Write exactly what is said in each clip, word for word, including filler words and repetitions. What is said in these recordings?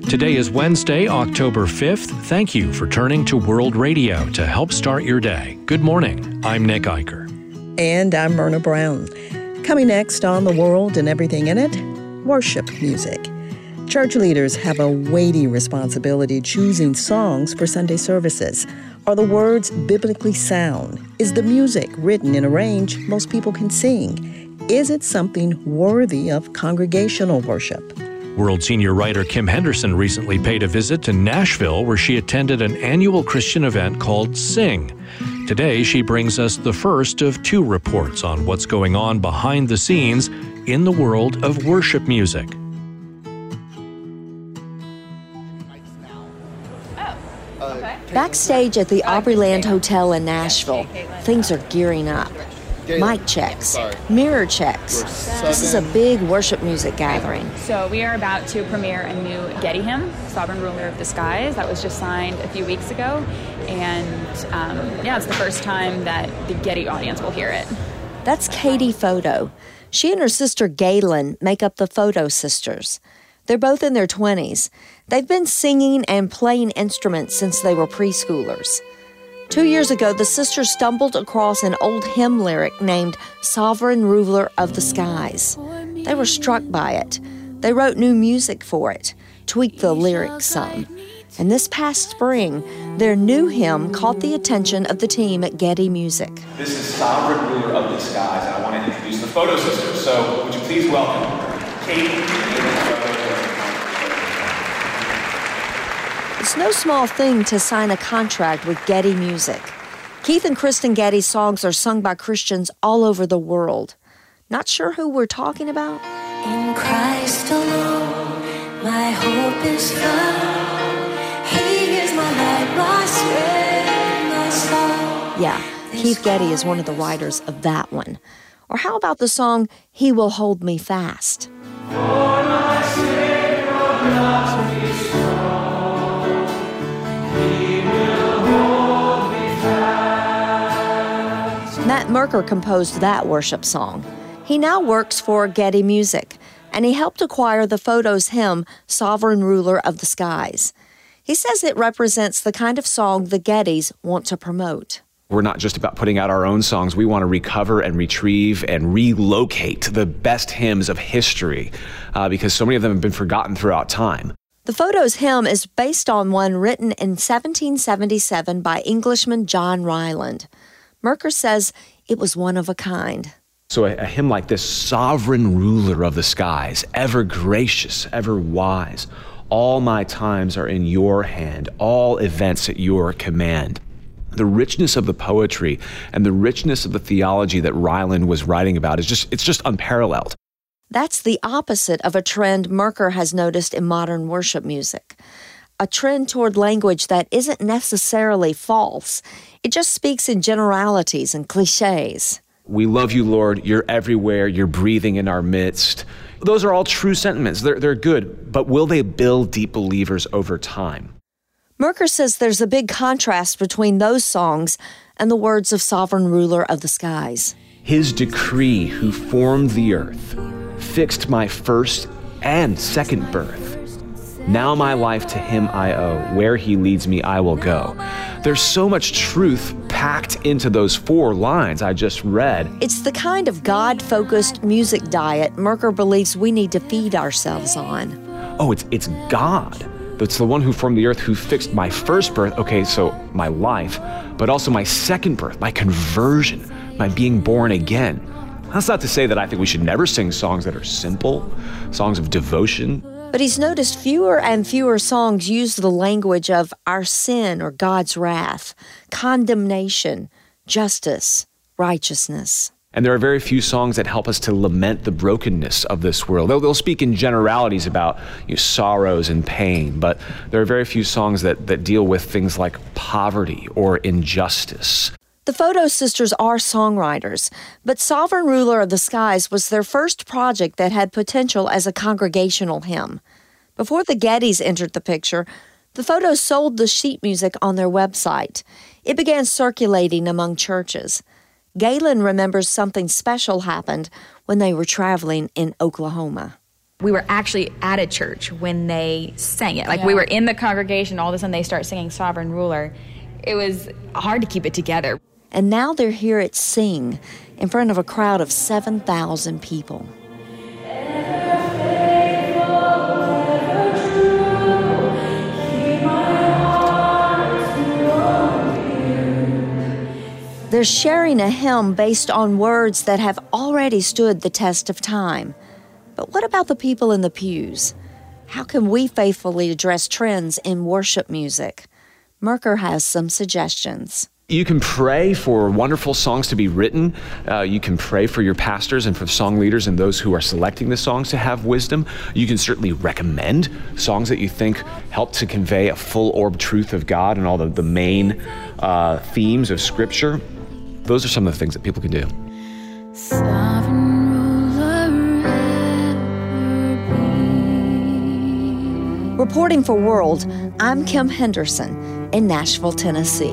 Today is Wednesday, October fifth. Thank you for turning to World Radio to help start your day. Good morning. I'm Nick Eicher. And I'm Myrna Brown. Coming next on The World and Everything in It, worship music. Church leaders have a weighty responsibility choosing songs for Sunday services. Are the words biblically sound? Is the music written in a range most people can sing? Is it something worthy of congregational worship? World senior writer Kim Henderson recently paid a visit to Nashville, where she attended an annual Christian event called Sing. Today, she brings us the first of two reports on what's going on behind the scenes in the world of worship music. Backstage at the Opryland Hotel in Nashville, things are gearing up. Mic checks, mirror checks. This is a big worship music gathering. So we are about to premiere a new Getty hymn, Sovereign Ruler of the Skies, that was just signed a few weeks ago. And um, yeah, it's the first time that the Getty audience will hear it. That's Katie Photo. She and her sister Galen make up the Photo Sisters. They're both in their twenties. They've been singing and playing instruments since they were preschoolers. Two years ago, the sisters stumbled across an old hymn lyric named Sovereign Ruler of the Skies. They were struck by it. They wrote new music for it, tweaked the lyrics some. And this past spring, their new hymn caught the attention of the team at Getty Music. This is Sovereign Ruler of the Skies, and I want to introduce the Photo Sisters. So would you please welcome Katie and It's no small thing to sign a contract with Getty Music. Keith and Kristen Getty's songs are sung by Christians all over the world. Not sure who we're talking about? In Christ alone, my hope is found. He is my light, my strength, my song. Yeah, Keith Getty is one of the writers of that one. Or how about the song, He Will Hold Me Fast? For my sake, oh, not be strong. Matt Merker composed that worship song. He now works for Getty Music, and he helped acquire the Photo's hymn, Sovereign Ruler of the Skies. He says it represents the kind of song the Gettys want to promote. We're not just about putting out our own songs. We want to recover and retrieve and relocate the best hymns of history uh, because so many of them have been forgotten throughout time. The Photo's hymn is based on one written in seventeen seventy-seven by Englishman John Ryland. Merker says it was one of a kind. So a, a hymn like this, Sovereign Ruler of the Skies, ever gracious, ever wise, all my times are in your hand, all events at your command. The richness of the poetry and the richness of the theology that Ryland was writing about is just, it's just unparalleled. That's the opposite of a trend Merker has noticed in modern worship music. A trend toward language that isn't necessarily false. It just speaks in generalities and cliches. We love you, Lord. You're everywhere. You're breathing in our midst. Those are all true sentiments. They're, they're good, but will they build deep believers over time? Merker says there's a big contrast between those songs and the words of Sovereign Ruler of the Skies. His decree who formed the earth, fixed my first and second birth. Now my life to him I owe. Where he leads me, I will go. There's so much truth packed into those four lines I just read. It's the kind of God-focused music diet Merker believes we need to feed ourselves on. Oh, it's it's God. It's the one who formed the earth, who fixed my first birth, okay, so my life, but also my second birth, my conversion, my being born again. That's not to say that I think we should never sing songs that are simple, songs of devotion. But he's noticed fewer and fewer songs use the language of our sin or God's wrath, condemnation, justice, righteousness. And there are very few songs that help us to lament the brokenness of this world. They'll, they'll speak in generalities about you know, sorrows and pain, but there are very few songs that, that deal with things like poverty or injustice. The Photo Sisters are songwriters, but Sovereign Ruler of the Skies was their first project that had potential as a congregational hymn. Before the Gettys entered the picture, the Photos sold the sheet music on their website. It began circulating among churches. Galen remembers something special happened when they were traveling in Oklahoma. We were actually at a church when they sang it. Like, yeah. we were in the congregation, all of a sudden they start singing Sovereign Ruler. It was hard to keep it together. And now they're here at Sing in front of a crowd of seven thousand people. They're sharing a hymn based on words that have already stood the test of time. But what about the people in the pews? How can we faithfully address trends in worship music? Merker has some suggestions. You can pray for wonderful songs to be written. Uh, you can pray for your pastors and for the song leaders and those who are selecting the songs to have wisdom. You can certainly recommend songs that you think help to convey a full-orbed truth of God and all the, the main uh, themes of Scripture. Those are some of the things that people can do. Reporting for World, I'm Kim Henderson in Nashville, Tennessee.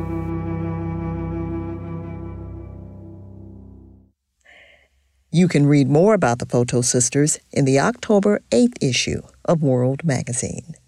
You can read more about the Photo Sisters in the October eighth issue of World Magazine.